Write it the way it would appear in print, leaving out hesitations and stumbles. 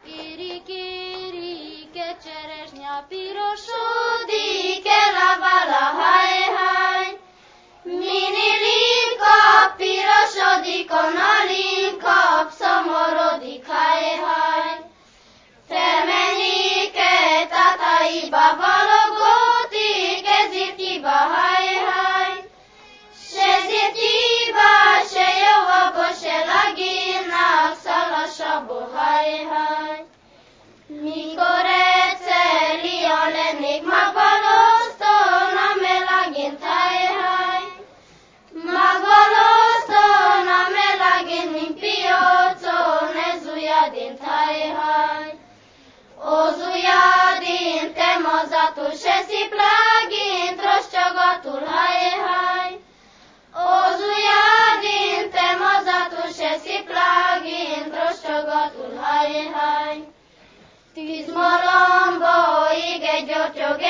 Kéri, cseresnya pirosodik, eláll a haj. Minél inkább pirosodik, annál inkább szomorodik, haj. Felmenjék tataiba valogótik, ezért hiba, haj. Se zértiba, se javaba, se lagénak, szalasabó, haj. Mikor egyszer ilyen lennék magvaloszton, a melagént, haj. Magvaloszton, a melagént, mint piacon, ez ujjadént, haj. Az ujjadént, te mazatul, se sziplágént, rosszcsagatul, haj. Az ujjadént, te mazatul, se sziplágént, rosszcsagatul, haj. 10 malomba ég egy gyortyog,